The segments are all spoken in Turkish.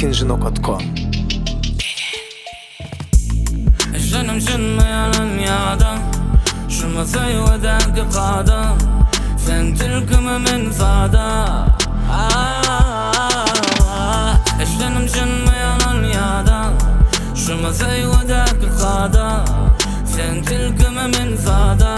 ikinci.com. Canım şınmayan yağda şu masayı ödenki qada sen tilkimi menfada Canım şınmayan yağda şu masayı ödenki qada sen tilkimi menfada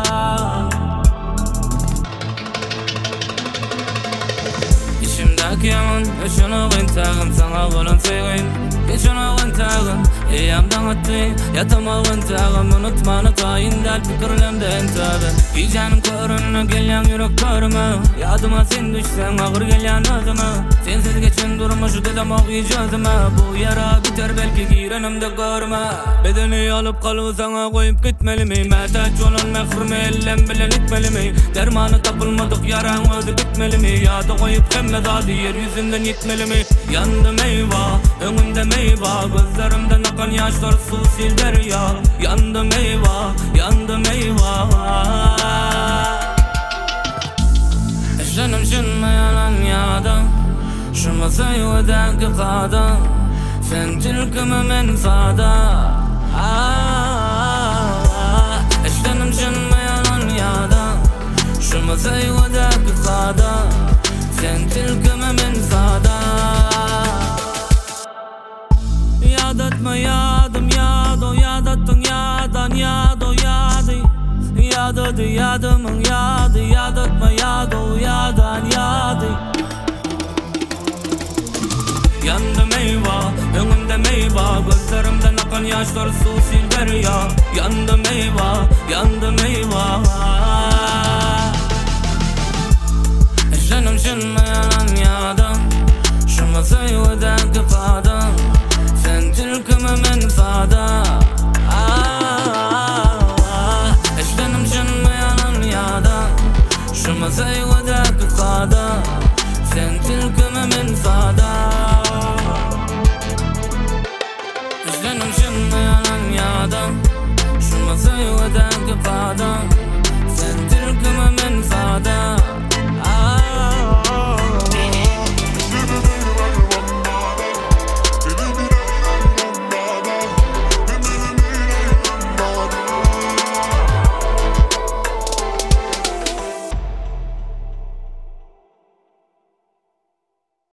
İçimdeki yaman şunu gıntağım sana olan sevgim Geçuna gıntağım Eyyamdan attı yatama gıntağım Unutmanı tayindal fikirlemden tabi Gicanım körünü gelen yürek körüme Yadıma sen düşsen ağır gelen adıma Sensiz geçen durmuş dedem ağıyacağıma Bu yara biter belki girenimde görme Bedeni alıp kalı sana koyup gitmeli mi Mehtaç olan mehrum ellem bilen itmeli mi Dermanı tapılmadık yaran özü gitmeli mi Yadı koyup hemme zadi yeryüzünden gitmeli mi Yandım eyvah önümde meyvah Gözlerimden akan yaşlar su sil derya Yandım eyvah Canım şınmayan yağda şu masayı ödenki qada sen tilkimi menfada Canım şınmayan yağda şu masayı ödenki qada sen tilkimi menfada Yadatma yadım yado yadattın yadan yado yadı Yadadı yadımın yadı yadatma yado yadan yadı Yandım eyvah önümde meyvah Gözlerimden akan yaşlar su sil derya Yandım eyvah Canım şınmayan yağdan şu masayı ödenki qada sen tilkimi menfada Canım şınmayan yağdan şu masayı ödenki qada sen tilkimi menfada Canım şınmayan yağdan şu masayı ödenki qada sen tilkimi menfada